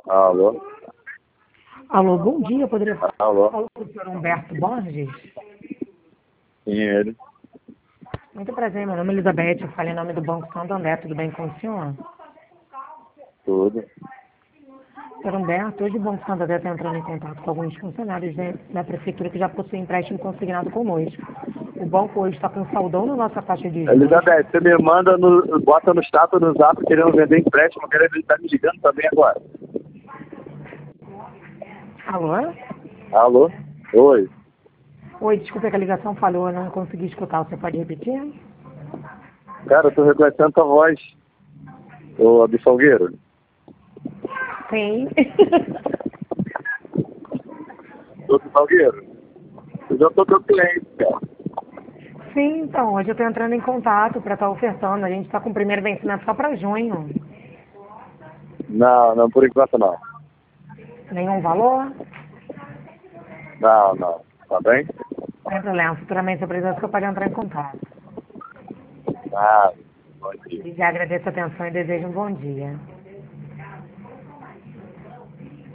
Alô? Alô, bom dia. Eu poderia Alô? falar com o senhor Humberto Borges? Sim, ele. Muito prazer, meu nome é Elizabeth. Eu falei em nome do Banco Santander. Tudo bem com o senhor? Tudo. Senhor Humberto, hoje o Banco Santander está entrando em contato com alguns funcionários da prefeitura que já possuem empréstimo consignado conosco. O banco hoje está com saldão na nossa taxa de juros. Elizabeth, você me manda bota no status no zap querendo vender empréstimo, querendo ele tá me ligando também agora. Alô? Alô? Oi. Oi, desculpa que a ligação falhou, eu não consegui escutar. Você pode repetir? Cara, eu tô reconhecendo tua voz. Ô, Absalgueiro. Sim. Ô, Absalgueiro. Eu já tô teu cliente, cara. Sim, então, hoje eu estou entrando em contato para estar ofertando. A gente está com o primeiro vencimento só para junho. Não, não, por enquanto não. Nenhum valor? Não, não. Tá bem? Sem problema. Futuramente, se eu precisar, eu pode entrar em contato. Ah, bom dia. E já agradeço a atenção e desejo um bom dia.